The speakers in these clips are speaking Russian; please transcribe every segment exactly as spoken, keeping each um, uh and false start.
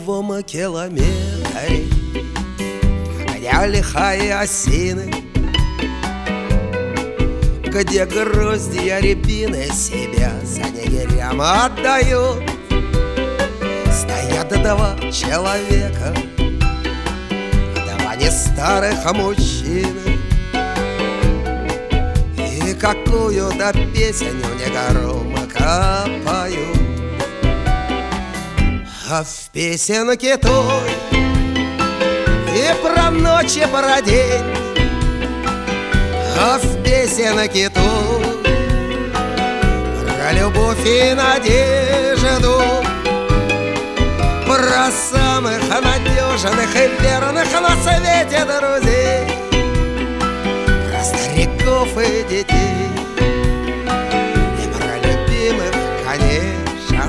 нулевом километре, где лихая осины, где гроздья рябины себя за егерям отдают, стоят два человека, два не старых мужчины, и какую-то песню негромко поют. А в песенке той и про ночь, и про день, а в песенке той про любовь и надежду, про самых надежных и верных на свете друзей, про стариков и детей, и про любимых, конечно.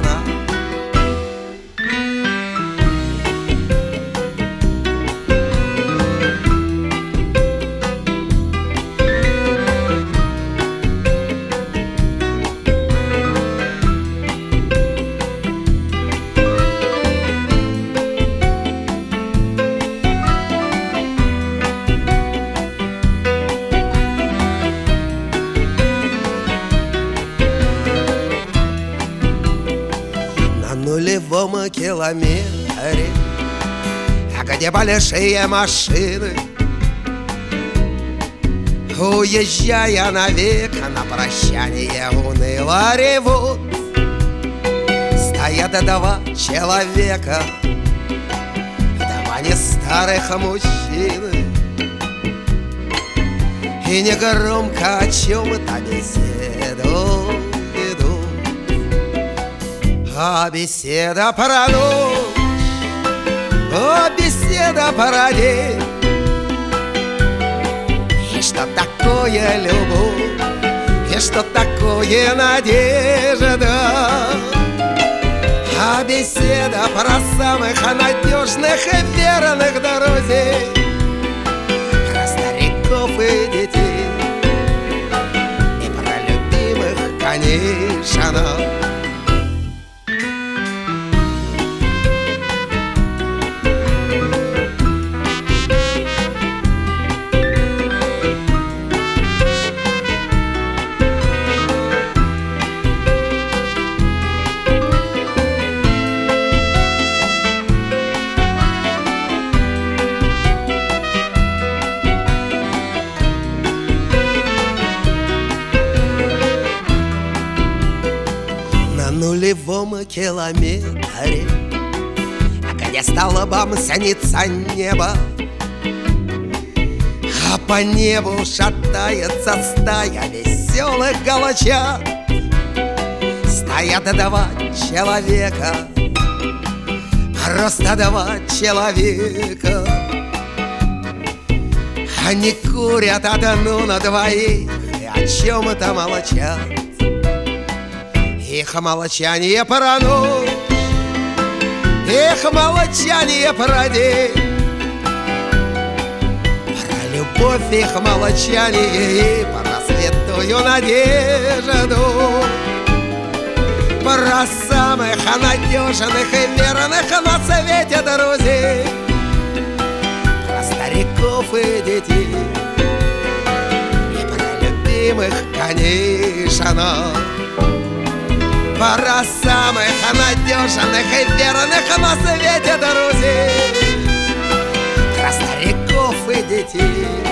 Нулевом километре, где большие машины, уезжая навек, на прощание уныло ревут. Стоят два человека, два не старых мужчины, и негромко о чем-то беседуют. А беседа про ночь, а беседа про день, и что такое любовь, и что такое надежда. А беседа про самых надежных и верных друзей, про стариков и детей, и про любимых, конечно. Нулевом километре, где столбом снится небо, а по небу шатается стая веселых галочат. Стоят два человека, просто два человека, они курят одну на двоих и о чем-то молчат. Их молчание про ночь, их молчание про день, про любовь их молчание и про святую надежду, про самых надежных и верных на свете друзей, про стариков и детей, и про любимых, конечно. Про самых надежных и верных на свете друзей, про стариков и детей,